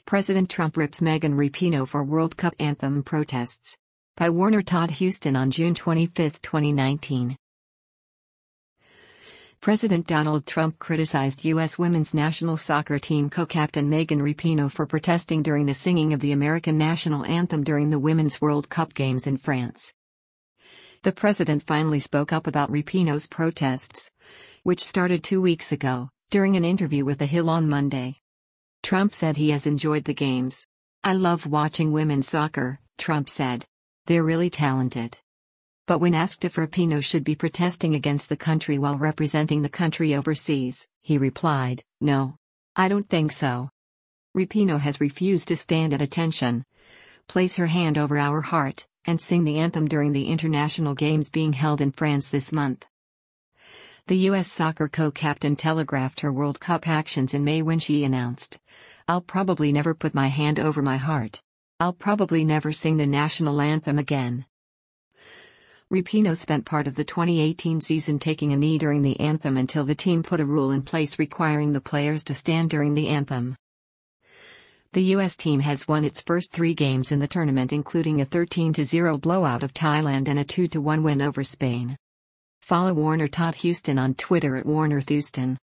President Trump rips Megan Rapinoe for World Cup anthem protests. By Warner Todd Huston on June 25, 2019. President Donald Trump criticized U.S. women's national soccer team co-captain Megan Rapinoe for protesting during the singing of the American national anthem during the Women's World Cup games in France. The president finally spoke up about Rapinoe's protests, which started 2 weeks ago, during an interview with The Hill on Monday. Trump said he has enjoyed the games. "I love watching women's soccer," Trump said. "They're really talented." But when asked if Rapinoe should be protesting against the country while representing the country overseas, he replied, "No. I don't think so." Rapinoe has refused to stand at attention, place her hand over our heart, and sing the anthem during the international games being held in France this month. The U.S. soccer co-captain telegraphed her World Cup actions in May when she announced, "I'll probably never put my hand over my heart. I'll probably never sing the national anthem again." Rapinoe spent part of the 2018 season taking a knee during the anthem until the team put a rule in place requiring the players to stand during the anthem. The U.S. team has won its first 3 games in the tournament, including a 13-0 blowout of Thailand and a 2-1 win over Spain. Follow Warner Todd Huston on Twitter at WarnerThouston.